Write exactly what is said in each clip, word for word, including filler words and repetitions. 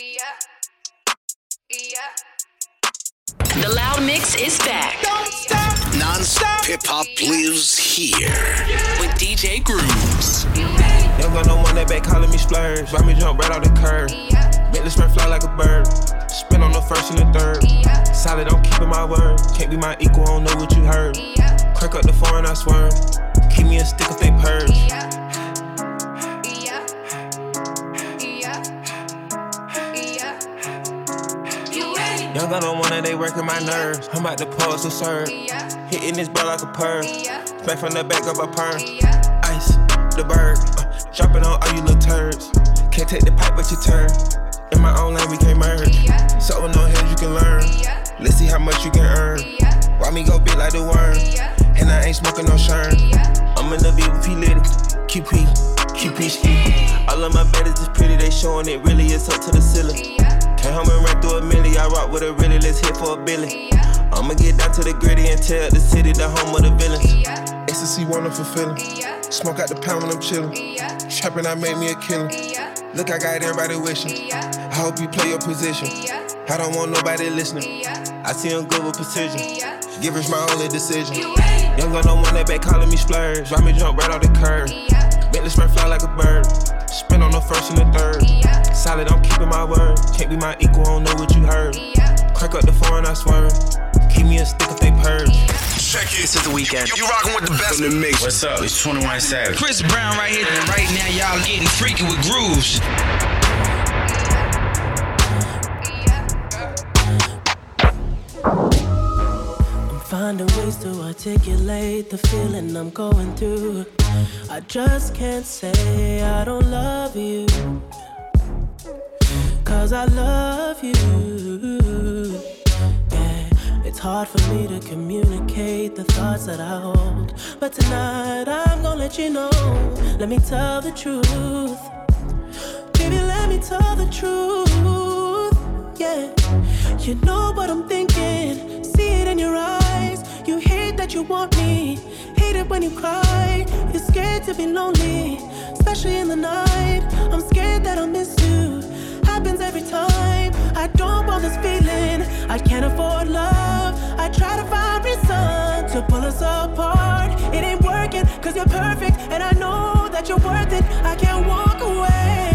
The Loud Mix is back. Don't stop. Non-stop hip-hop lives here. With D J Grooves. Young gun no one that back calling me splurge. Ride me jump right off the curb. Make the spread fly like a bird. Spin on the first and the third. Solid, I'm keeping my word. Can't be my equal, I don't know what you heard. Crack up the foreign, I swear. Keep me a stick if they purge. Young gun on one that they working my nerves. I'm about to pause and serve. Hitting this ball like a perm. Back from the back of a perm. Ice, the bird. Uh, dropping on all you little turds. Can't take the pipe but you turn. In my own lane we can't merge. So on no heads you can learn. Let's see how much you can earn. Why me go big like the worm? And I ain't smoking no shern. I'm in the V with P Litty. Q P, Q P ski. All of my baddies is pretty, they showing it really is up to the ceiling. Came home and ran through a milli, I rock with a really, let's hit for a billy. I'ma get down to the gritty and tell the city the home of the villains. Ecstasy, wonderful feeling. Smoke out the pound when I'm chillin'. Trappin', I made me a killer. Look, I got everybody wishing. I hope you play your position. I don't want nobody listening. I see them good with precision. Givers my only decision. Young gun no one that back calling me splurge. Ride me jump right off the curb. Make the spread fly like a bird. Spin on the first and the third. Solid, I'm keeping my word. Can't be my equal, I don't know what you heard. Crack up the foreign, I swear. Keep me a stick if they purge. Check it. This is the weekend. You, you rockin' with the best in the mix. What's up? It's twenty-one Savage. Chris Brown right here, and right now y'all getting freaky with Grooves. I'm finding ways to articulate the feeling I'm going through. I just can't say I don't love you, 'cause I love you. Yeah, it's hard for me to communicate the thoughts that I hold, but tonight I'm gonna let you know. Let me tell the truth. Baby, let me tell the truth. Yeah, you know what I'm thinking. See it in your eyes. You hate that you want me. Hate it when you cry. You're scared to be lonely, especially in the night. I'm scared that I'll miss you. Happens every time. I don't want this feeling. I can't afford love. I try to find reason to pull us apart. It ain't working, 'cause you're perfect, and I know that you're worth it. I can't walk away.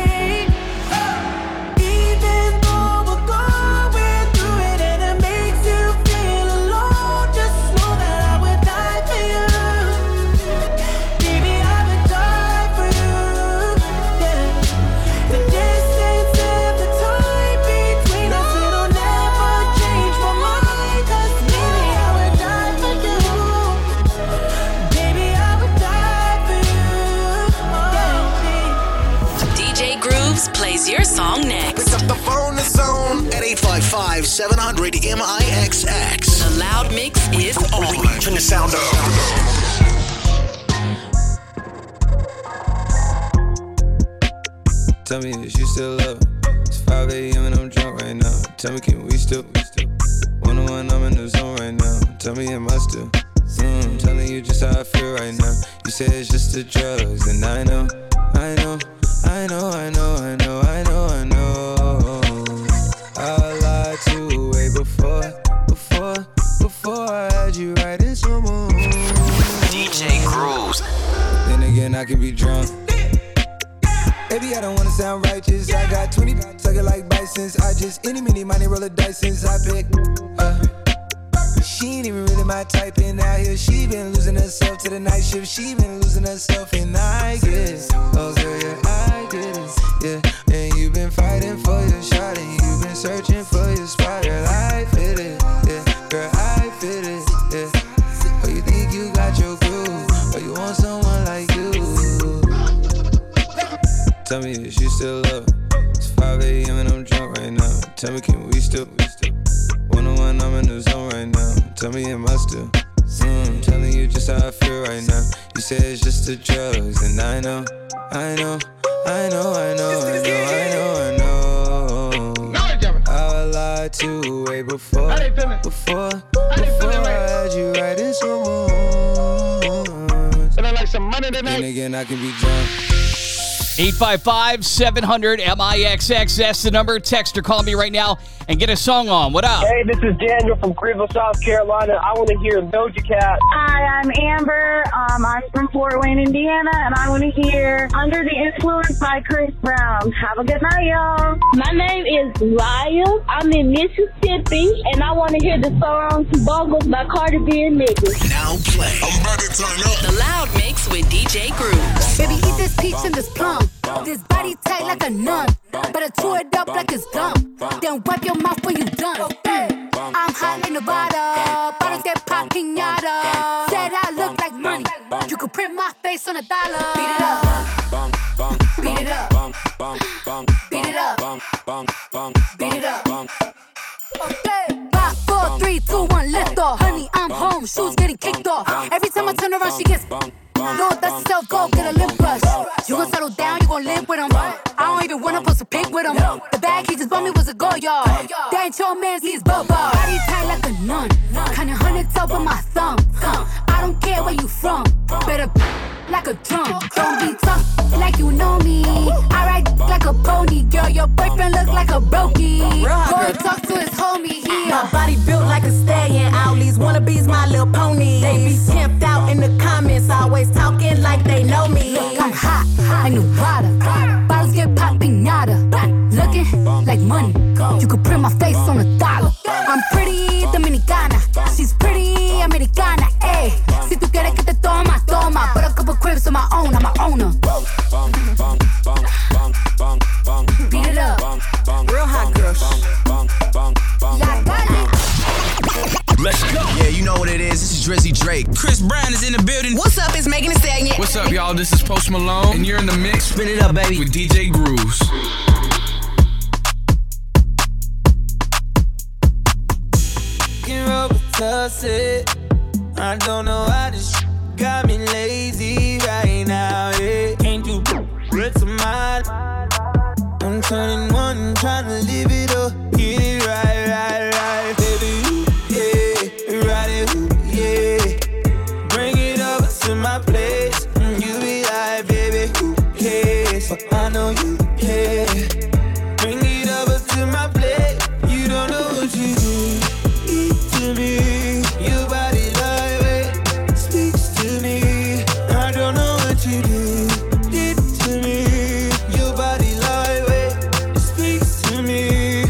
Even though we're going through it and it makes you feel alone, just know that I would die for you. Baby, I would die for you. Yeah. The distance and the time between us, it'll never change my mind. 'Cause baby, I would die for you. Baby, I would die for you. Oh, D J Grooves plays your song next. Pick up the phone, it's on at eight five five, seven hundred, M I X X. The Loud Mix is on. Turn the sound up. Tell me if you still love me. It's five a.m. and I'm drunk right now. Tell me, can we still? One on one, I'm in the zone right now. Tell me, am I still? Mm, I'm telling you just how I feel right now. You say it's just the drugs, and I know, I know, I know, I know, I know, I know, I know. I lied to you way before, before, before I had you right in some mood. D J Grooves. Then again, I can be drunk. Baby, I don't wanna sound righteous. I got twenty suck it like Bisons. I just any, mini, money, roll a dice since I picked. Uh, she ain't even really my type, and out here she been losing herself to the night shift. She been losing herself, and I get it. Oh girl, yeah, I get it. Yeah, and you been fighting for your shot, and you been searching for your spot. Girl, I fit it. Yeah, girl, I fit it. Yeah. Oh, you think you got your groove, or you want someone like you? Tell me if you still love me. It's five a.m. and I'm drunk right now. Tell me, can we still? One on one, I'm in the zone right now. Tell me, am I still? Mm, I'm telling you just how I feel right now. You say it's just the drugs, and I know, I know, I know, I know, I know, I know, I know. I lied to you way before, before, before I had you right in some mood. And I like some money tonight. Then again, I can be drunk. eight five five, seven hundred, M I X X. That's the number. Text or call me right now and get a song on. What up? Hey, this is Daniel from Greenville, South Carolina. I want to hear Doja Cat. Hi, I'm Amber. Um, I'm from Fort Wayne, Indiana, and I want to hear Under the Influence by Chris Brown. Have a good night, y'all. My name is Raya. I'm in Mississippi, and I want to hear the song Bongles by Cardi B and Niggas. Now play. I'm about to turn up. The Loud Mix with D J Grooves. Baby, eat this peach and this plum. This body tight like a nun. Better chew it up like it's gum. Then wipe your mouth when you done. I'm hot like Nevada. Bottles get pop pinata. Said I look like money. You could print my face on a dollar. Beat it up. Beat it up. Beat it up. Beat it up. Okay. Five, four, three, two, one, lift off. Honey, I'm home. Shoes getting kicked off. Every time I turn around, she gets. No, that's yourself, go get a lip brush. You gon' settle down, you gon' live with him. I don't even wanna post a pic with him. The bag he just bought me was a go yard. That ain't your man's, he's Bobo. Body tight like a nun. Kinda hundreds up with my thumb. I don't care where you from. Better like a drum. Don't be tough like you know me. I ride like a pony. Girl, your boyfriend look like a brokey. Go and talk to his homie here. My body built like a stallion. All these wannabes, my little pony. They be pimped out in the comments. Always talking like they know me. Look, I'm hot, like Nevada. Bottles get pop pinata. Looking like money. You could print my face on a dollar. I'm pretty dominicana. She's pretty americana. Ayy, si tú quieres que te toma, toma. Put a couple cribs of my own, I'm a owner. Beat it up. Real hot girl. Let's go. Yeah, you know what it is. This is Drizzy Drake. Chris Brown is in the building. What's up? It's Megan Thee Stallion. What's up, y'all? This is Post Malone, and you're in the mix. Spin it up, baby. With D J Grooves. Can roll with Tussie. I don't know how this got me lazy right now. Yeah. Can't do with some mind. I'm turning one, trying to live it up. Get it right, right, right, baby. Yeah, ride it, yeah. Bring it over to my place. You be like, baby, who cares? But I know you care. Bring it over to my plate. You don't know what you do. Eat to me. Your body like it speaks to me. I don't know what you do. Did to me. Your body like it speaks to me.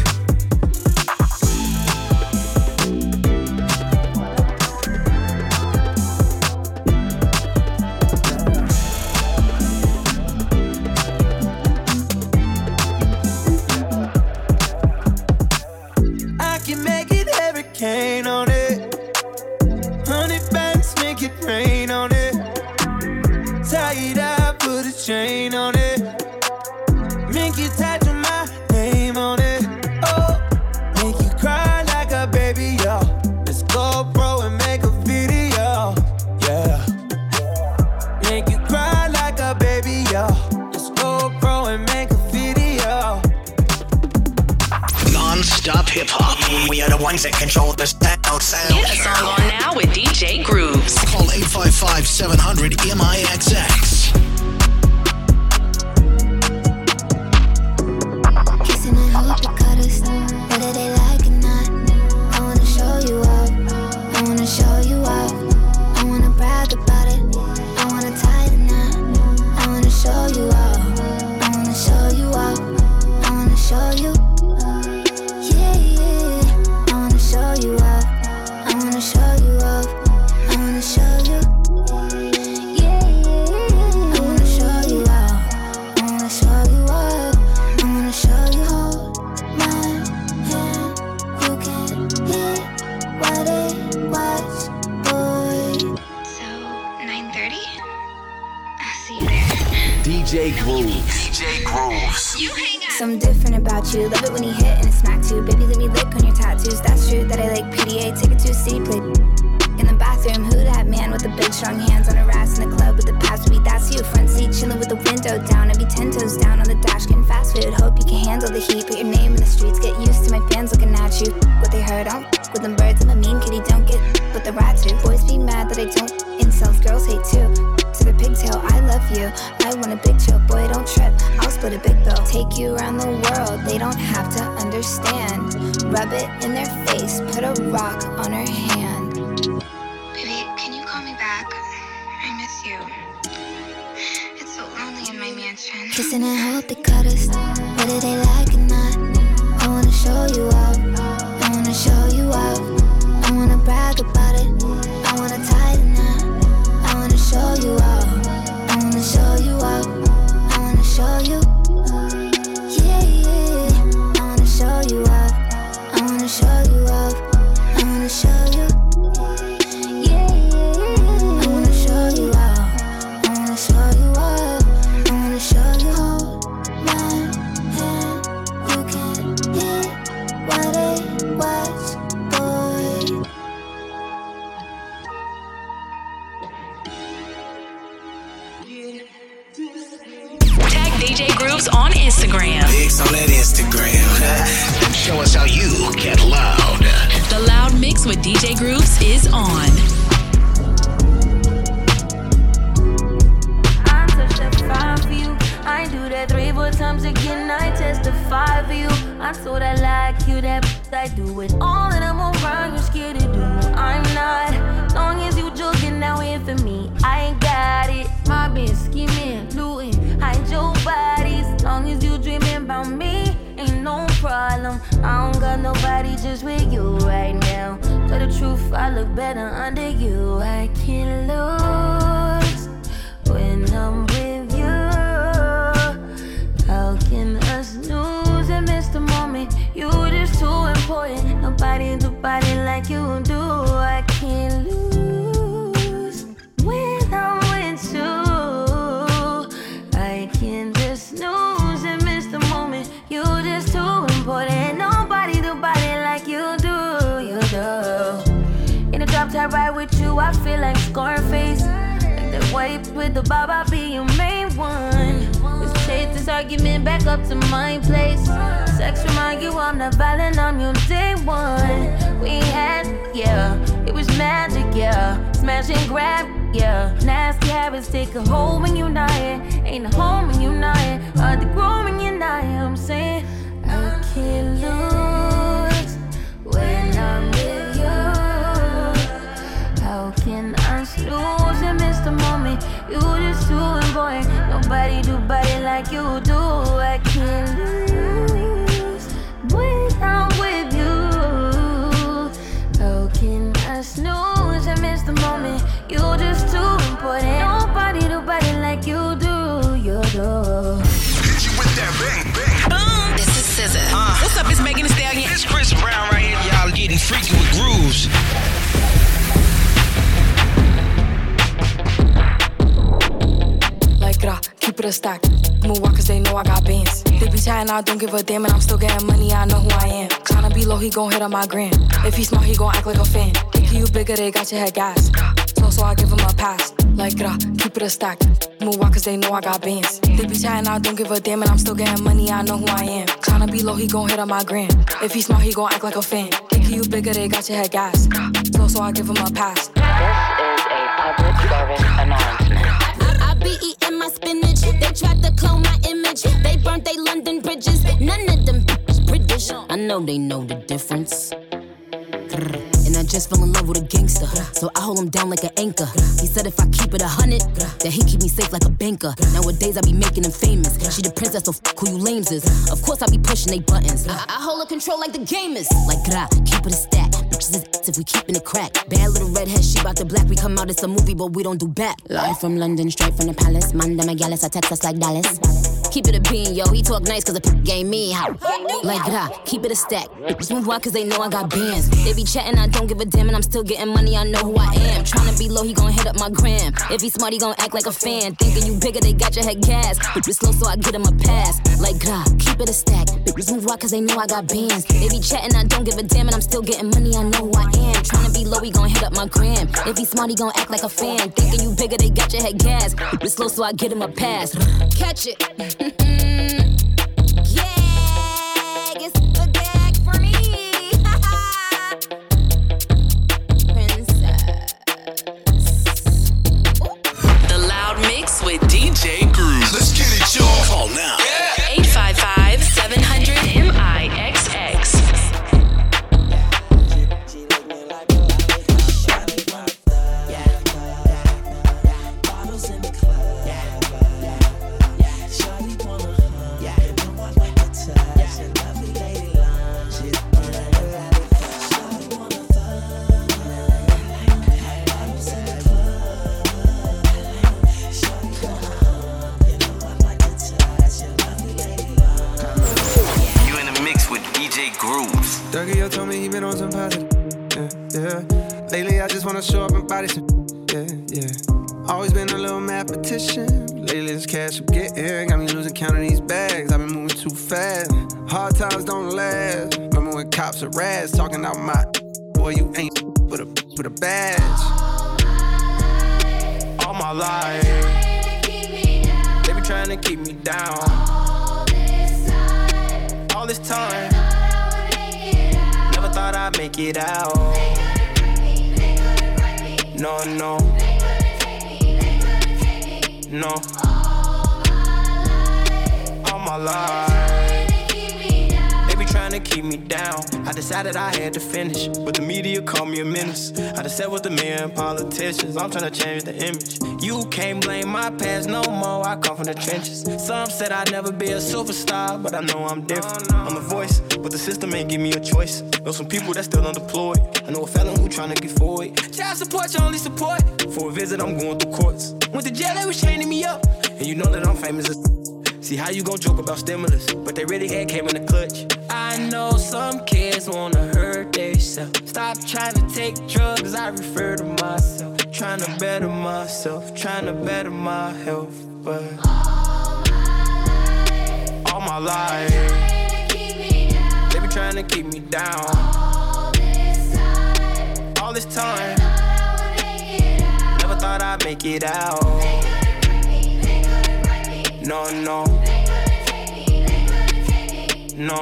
I can make it hurricane on it. Honey bands make it rain on it. Tie it up, put a chain on it. Make you tattoo my name on it. Oh, make you cry like a baby, yo. Let's go, bro, and make a video, yeah. Make you cry like a baby, yo. Let's go, bro, and make a video. Non-stop hip-hop. We are the ones that control the sound. sound. Get a song on now with D J Grooves. Call eight five five, seven hundred, M I X X. Kissing and hope it cut us, whether they like it or not. I wanna show you up, I wanna show you up. I wanna brag about it, I wanna tie the knot. I wanna show you up, I wanna show you up. I wanna show you, yeah, yeah. I wanna show you up, I wanna show you up. I wanna show you, yeah, yeah. I wanna show you up, I wanna show you up. I wanna show you, hold my hand. You can hear what it was, boy. So, nine thirty? I'll see you there. D J Grooves. D J Grooves. You hang out. Something different about you. Love it when you hit and it smacks you. Baby, let me lick on your tattoos. That's true that I like P D A. Take it to a city play. In the bathroom, who that man with the big strong hands on a ass in the club with the past week? That's you. Front seat, chilling with the window down. I be ten toes down on the dash, getting fast food. Hope you can handle the heat. Put your name in the streets. Get used to my fans looking at you. What they heard, I don't f- with them birds. I'm a mean kitty, don't get with the rat too. Boys be mad that I don't. Incels, girls hate too. To the pigtail, I love you. I want a big chill, boy, don't trip. split a big bill. Take you around the world, they don't have to understand. Rub it in their face, put a rock on her hand. Baby, can you call me back? I miss you. It's so lonely in my mansion. Kissing and hope they cut us, whether they like or not. I wanna show you off, I wanna show you off. I wanna brag about it, I wanna tie the knot. I wanna show you off, I wanna show you off. I wanna show you, yeah, yeah. I wanna show you off, I wanna show you off. I wanna show you, yeah, yeah. I wanna show you off, I wanna show you off. I wanna show you. Hold my hand, you can hear what it was, boy. Tag D J Grooves on Instagram. Pics on that Instagram. Show us how you get loud. The Loud Mix with D J Grooves is on. I touch that fire for you. I do that three, four times again. I testify for you. I told I like you, that I do it all and I'm around. You're scared to do. I'm not. Long as you joking now in for me, I ain't got it. My been scheming, looting, hide your bodies. Long as you dreaming about me, ain't no problem. I don't got nobody just with you right now. Tell the truth, I look better under you. I can't lose when I'm with you. How can us lose and miss the moment? You just too important. Nobody do body like you do. I can't lose when I'm with you. I can't just snooze and miss the moment. You just too important. Nobody do body like you do. You do. In a drop top ride with you, I feel like Scarface. Like that white with the bob, I'll be your main one. Let's take this argument back up to my place. Sex remind you I'm not violent, I'm your day one. We had, yeah, it was magic, yeah. Smash and grab, yeah. Nasty habits take a hold when you're not here. Ain't a home when you're not here. Hard to grow when you're not here. I'm saying I can't lose when I'm with you. How can I lose and miss the moment? You just too important. Nobody do body like you do. I can't lose when I'm with you. How can I snooze and miss the moment? You just too important. Nobody do body like you do. You do. Hit you with that bang, bang. Boom. This is S Z A. Uh, What's up? It's Megan Thee Stallion. It's Chris Brown right here. Y'all getting freaky with grooves. Like, uh, keep it a stack. Move on cause they know I got bands. They be chatting, I don't give a damn, and I'm still getting money, I know who I am. Tryna be low, he gon' hit on my gram. If he smart, he gon' act like a fan. Thinking you bigger, they got your head gas. So, so I give him a pass. Like, uh, keep it a stack. Move on cause they know I got bands. They be chatting, I don't give a damn, and I'm still getting money, I know who I am. Tryna be low, he gon' hit on my gram. If he smart, he gon' act like a fan. Thinking you bigger, they got your head gas. So, so I give him a pass. This is a public service announcement. I be eating my spinach. They tried to clone my image. They burnt they London bridges. None of them British. I know they know the difference. And I just fell in love with a gangster, so I hold him down like an anchor. He said if I keep it a hundred, that he keep me safe like a banker. Nowadays I be making him famous. She the princess, so f who you lames is. Of course I be pushing they buttons. I, I hold a control like the gamers. Like gra, keep it a stack. Bitches is if we keepin' it crack. Bad little redhead, she bout the black. We come out, it's a movie, but we don't do back. Live from London, straight from the palace. Manda Magalis, I text us like Dallas. Keep it a bean, yo. He talk nice cause the p game me how. Like gra, keep it a stack. Bitches move out cause they know I got bands. They be chatting, I don't give a damn, and I'm still getting money, I know who I am. Tryna be low, he gon' hit up my gram. If he smart, he gon' act like a fan. Thinking you bigger, they got your head gas. Bitches slow, so I get him a pass. Like gra, keep it a stack. Bitches move out cause they know I got bands. They be chatting, I don't give a damn, and I'm still getting money, I know who I am. Tryna be low, he gon' hit up my gram. If he smart, he gon' act like a fan. Thinking you bigger, they got your head gas. Bitches slow, so I get him a pass. Catch it. Yeah, it's a gag for me. The Loud Mix with D J Grooves. Let's get it, y'all. Call now. Yeah. D J Grooves. Dougie told me he been on some positive. Yeah, yeah. Lately I just wanna show up and body some. Yeah, yeah. Always been a little mathematician. Lately this cash I'm getting got me losing count of these bags. I've been moving too fast. Hard times don't last. Remember when cops are rats talking out my boy, you ain't with a with a badge. All my life, they be trying to keep me down. All this time, never thought I'd make it out. No, no, no. All my life, they be trying to keep me down. I decided I had to finish, but the media called me a menace. I just sat with the men politicians. I'm trying to change the image. You can't blame my past no more. I come from the trenches. Some said I'd never be a superstar, but I know I'm different. I'm a voice, but the system ain't give me a choice. Know some people that still unemployed. I know a felon who trying to get forward. Child support, your only support. For a visit, I'm going through courts. Went to jail, they was chaining me up. And you know that I'm famous as. See how you gon' joke about stimulus, but they really had came in the clutch. I know some kids wanna hurt themselves. Stop trying to take drugs, I refer to myself. Trying to better myself, trying to better my health. But all my life, they be trying to keep me down. All this time, never thought I'd make it out. No, no, no.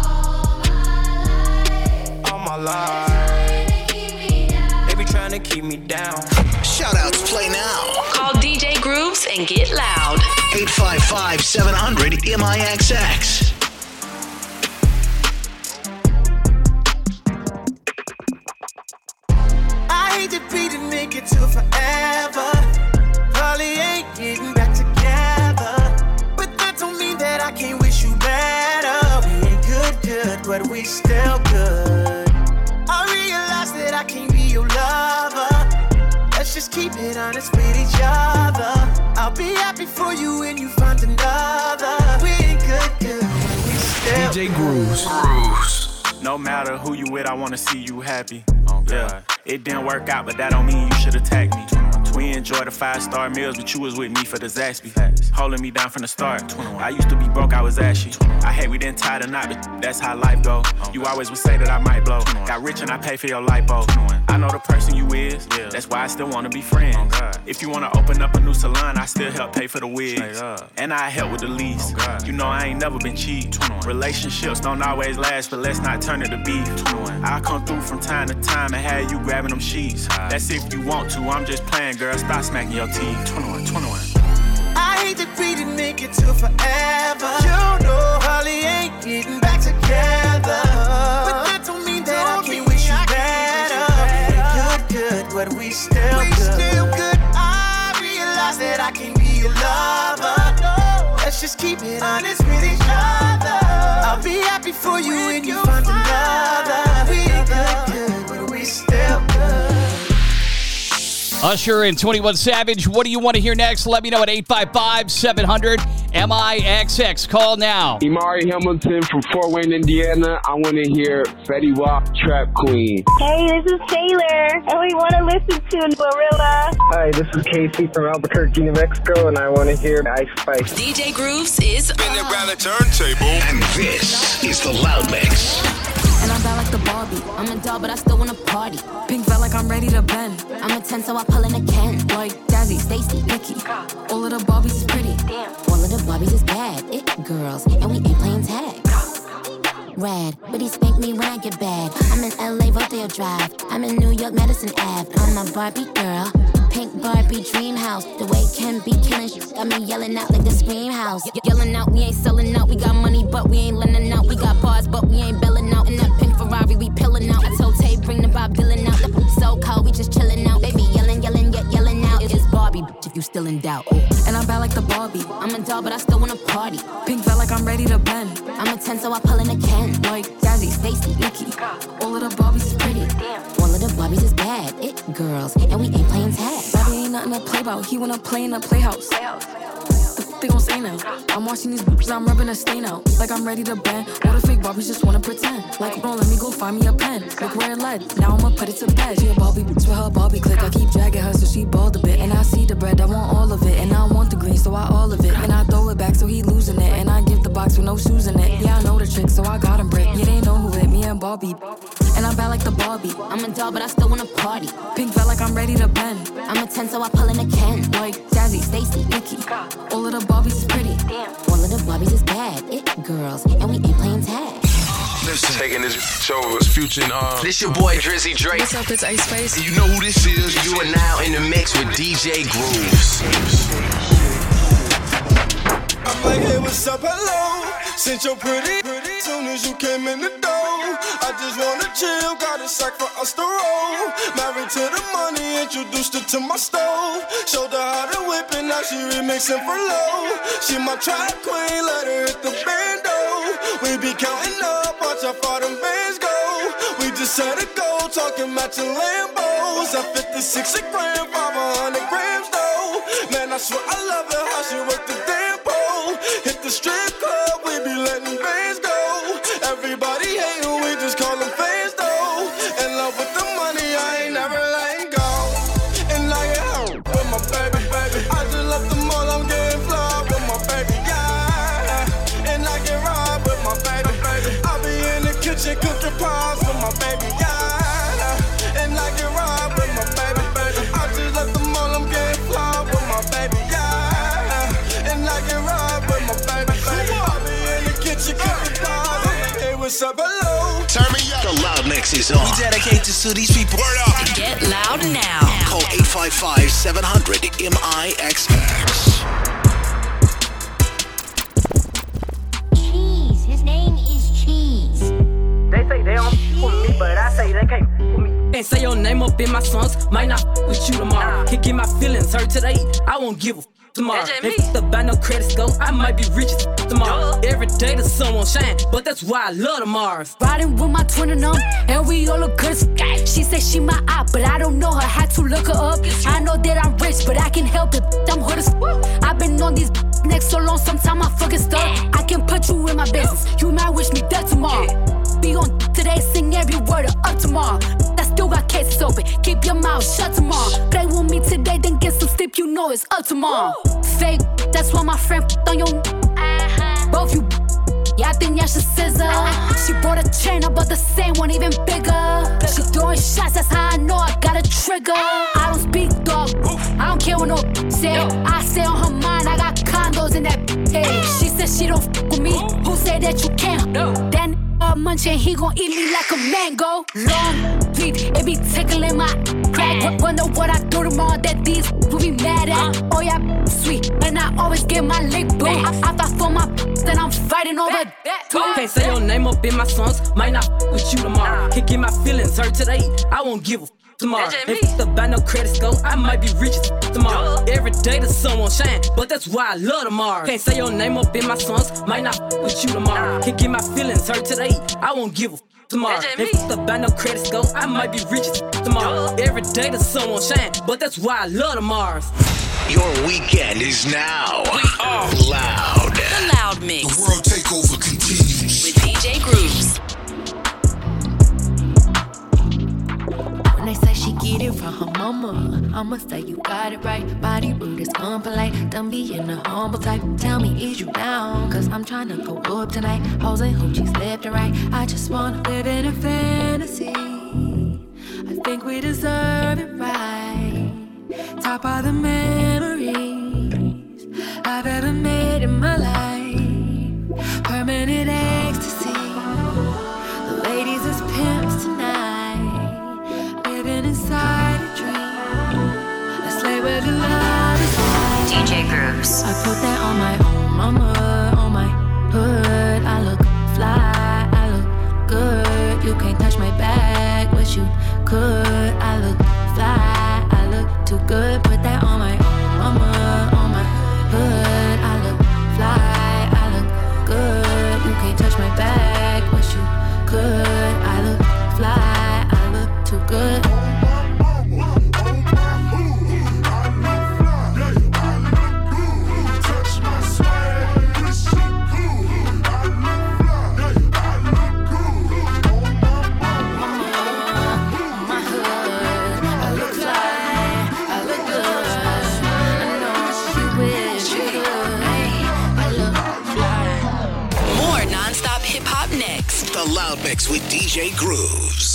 All my life, they be trying to keep me down. Shoutouts play now. Call D J Grooves and get loud. eight five five, seven hundred, M I X X. I hate to be the nigga till forever. Probably ain't getting back together. But that don't mean that I can't wish you better. We ain't good, good, but we still good. I realize that I can't be your lover. Let's just keep it honest with each other. I'll be happy for you when you find another. We ain't good, good, but we still D J Grooves. Grooves. No matter who you with, I wanna see you happy. Oh, yeah. It didn't work out, but that don't mean you should attack me. We enjoy the five-star meals, but you was with me for the Zaxby. Holding me down from the start. I used to be broke, I was ashy. I hate we didn't tie the knot, but that's how life go. You always would say that I might blow. Got rich and I pay for your lipo. I know the person you is, that's why I still wanna be friends. If you wanna open up a new salon, I still help pay for the wigs. And I help with the lease. You know I ain't never been cheap. Relationships don't always last, but let's not turn it to beef. I'll come through from time to time and have you grabbing them sheets. That's if you want to, I'm just playing, girl. Stop smacking your teeth. twenty-one, twenty-one. I hate to be the nigga till forever. You know Holly ain't getting back together. But that don't mean that don't I can't wish you better. Good, good, but we still we good. Still good. I realize that I can't be your lover. Let's just keep it honest with each other. I'll be happy for you when you find another. We ain't good, good, but we still good. Usher and twenty-one Savage, what do you want to hear next? Let me know at eight five five, seven hundred, M I X X. Call now. Imari Hamilton from Fort Wayne, Indiana. I want to hear Fetty Wap, Trap Queen. Hey, this is Taylor, and we want to listen to Gorilla. Hi, this is Casey from Albuquerque, New Mexico, and I want to hear Ice Spice. D J Grooves is spinning around the turntable. And this is the Loud Mix. And I'm bad like the Barbie. I'm a doll, but I still wanna party. Pink felt like I'm ready to bend. I'm a ten, so I pull in a Ken. Like Jazzy, Stacy, Nikki. All of the Barbies is pretty. All of the Barbies is bad. It girls, and we ain't playing tag. Rad, but he spank me when I get bad. I'm in L A, Rodeo Drive. I'm in New York, Madison Ave. I'm a Barbie girl. Pink Barbie dream house. The way Ken be killing shit got me yelling out like the Scream House. Ye- yelling out, we ain't selling out. We got money, but we ain't lending out. We got bars, but we ain't belling out. In that pink Ferrari, we pillin' out. I told Tay, bring the Bob Dylan out. The so cold, we just chillin' out. Baby, yelling, yelling, yet yelling out. It's Barbie, bitch, if you still in doubt. Ooh. And I'm bad like the Barbie. I'm a doll, but I still wanna party. Pink felt like I'm ready to bend. I'm a ten, so I pull in a Ken. Like Jazzy, Stacy, Nikki. All of the Barbies is pretty. All of the Barbies is bad. It girls, and we ain't playing tag. Bobby ain't nothing to play about. He wanna play in a playhouse. The they gon' say now? I'm watching these bitches, I'm rubbing a stain out. Like I'm ready to bend. All the fake Barbies just wanna pretend. Like, don't let me go find me a pen. Look where it led, now I'ma put it to bed. She a Barbie bitch with her Barbie click. I keep dragging her so she bald a bit. And I see the bread, I want all of it. And I want the green, so I all of it. And I throw it back so he losing it. And I give the box with no shoes in it. Yeah, I know the trick, so I got him brick. Yeah, they know who hit me and Barbie. And I'm bad like the Barbie. I'm a doll, but I still wanna party. Pink felt like I'm ready to bend. I'm a ten, so I pull in a Ken. Like Jazzy, Stacy, Nikki. All of the Barbies is pretty. Damn. All of the Barbies is bad. It girls, and we ain't playing tag. Listen, taking this show was Future and um. This your boy Drizzy Drake. What's up, it's Ice Spice. And you know who this is. You are now in the mix with D J Grooves. I'm like, hey, what's up, hello? Since you're pretty, pretty, soon as you came in the door. I just wanna chill, got a sack for us to roll. Married to the money, introduced her to my stove. Showed her how to whip it, now she remixing for low. She my track queen, let her hit the bando. We be counting up, watch how far them bands go. We just set a goal, talking matching Lambos. At fifty-six a gram, five hundred grams though. Man, I swear I love her, how she work the damn pole. Hit the strip club, we be letting bands go. Everybody hate who we just call them fans though. In love with the money, I ain't never letting go. And I get home with my baby, baby. I just left the mall, I'm getting flawed with my baby, yeah. And I get robbed with my baby, baby. I be in the kitchen cooking pies with my baby, yeah. And I get robbed with my baby, baby. I just left the mall, I'm getting flawed with my baby, yeah. And I get robbed with my baby, baby. I be in the kitchen cooking pies. Hey, what's up, hello? Turn me up. The Loud Mix is on. We dedicate this to these people. Word up. Get loud now. Call eight five five, seven hundred, M I X X. Cheese. His name is Cheese. They say they don't f with me, but I say they can't f with me. Can't say your name up in my songs, might not f with you tomorrow. Can't get my feelings hurt today, I won't give a f tomorrow. If the buy no credit score, I might be rich as f tomorrow. Every day the sun won't shine, but that's why I love the Mars. Riding with my twin and um, and we all look good as f- She said she my op, but I don't know her, had to look her up. I know that I'm rich, but I can help it, I'm hood as f- I've been on these necks so long, sometimes I fucking stuck. I can put you in my business, you might wish me dead tomorrow. Be on today, sing every word of up tomorrow. I still got cases open, keep your mouth shut tomorrow. Play with me today, then get some sleep, you know it's up tomorrow. Fake, that's why my friend on your uh-huh. Both you, yeah, I think y'all should scissor. Uh-huh. She brought a chain, I bought the same one, even bigger. She throwing shots, that's how I know I got a trigger. I don't speak dog, I don't care what no say. I say on her mind, I got condos in that hey. She said she don't f with me, who said that you can't? Then munching, he gon' eat me like a mango. Long teeth, it be tickling my crack. Wonder what I do tomorrow that these will be mad at. Oh yeah, sweet, and I always get my lick boo. I fight for my then I'm fighting over that. Can't say your name up in my songs, might not f with you tomorrow. Can't get my feelings hurt today, I won't give a f tomorrow. If the buy no credit score, I might be rich as f tomorrow. Every day the sun won't shine, but that's why I love the Mars. Can't say your name up in my songs, might not f with you tomorrow. Can't get my feelings hurt today, I won't give a f tomorrow. If the buy no credit score, I might be rich as f tomorrow. Every day the sun won't shine, but that's why I love the Mars. Your weekend is now We are loud. The Loud Mix. The world takeover continues with D J Grooves. When they say she get it from her mama, I'ma say you got it right. Body rude is unpolite, don't be in a humble type. Tell me, is you down? Cause I'm tryna go up tonight. Hoes and hoochies left and right. I just wanna live in a fantasy. I think we deserve it right. Top of the memories I've ever made in my life. Permanent ecstasy. The ladies is pimps tonight, living inside a dream. Let's lay where the love is high. D J Grooves. I put that on my mama, on my hood. I look fly, I look good. You can't touch my bag, but you could. I look fly, I look too good. Put that on my mama, on my hood. I look fly, I look good. You can't touch my bag, but you could. I look fly, I look too good. Wild Mix with D J Grooves.